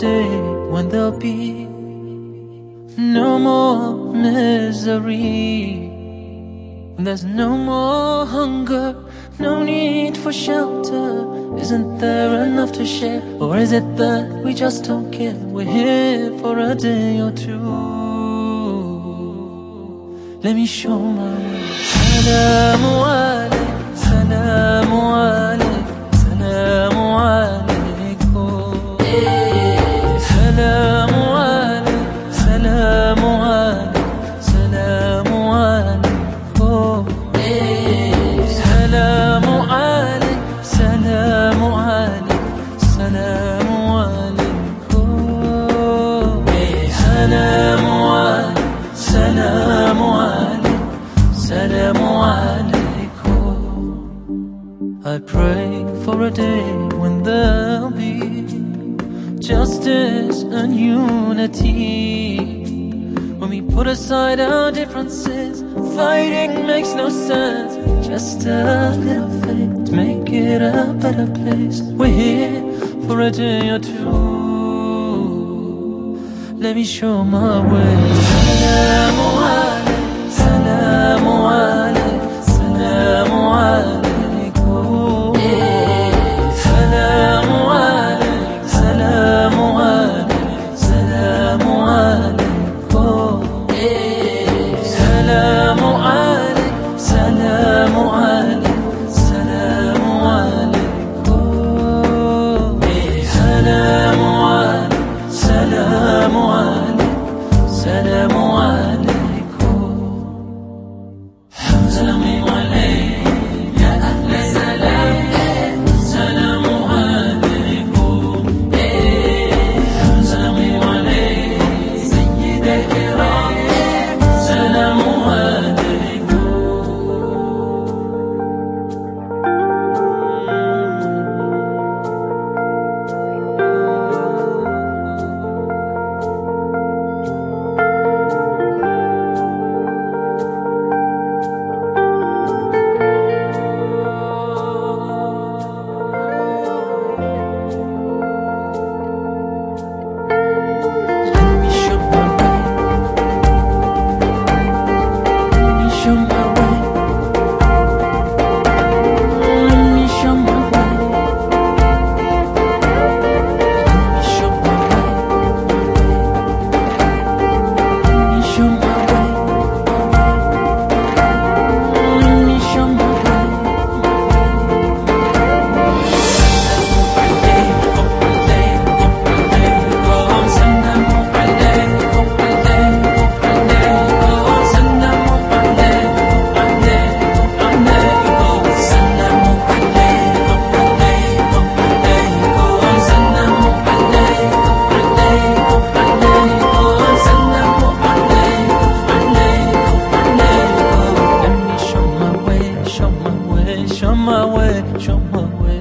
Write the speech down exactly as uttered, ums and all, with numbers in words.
day when there'll be no more misery, when there's no more hunger, no need for shelter. Isn't there enough to share? Or is it that we just don't care? We're here for a day or two. Let me show my way. Salamu alayk, salamu alayk, salamu alaykum. Salamu alayk, salamu alayk, salamu alaykum. Salamu alayk, salamu alayk, salamu alaykum. Salamu alayk, salamu alayk, salamu alaykum. I pray for a day when there'll be justice and unity, when we put aside our differences. Fighting makes no sense. Just a little faith to make it a better place. We're here for a day or two. Let me show my way. Salamu alayk, salamu alayk, salamu alaykum. Salamu alayk, salamu alayk, salamu alaykum. Salamu alayk, salamu alayk, salamu alaykum. Salamu alayk, salamu alayk, salamu alaykum. Salamu alayk, ya ahla salam. Salamu alaykum. Salamu alayk, sayyid al-kiram. Salamu alaykum. Show my way, show my way, show my way.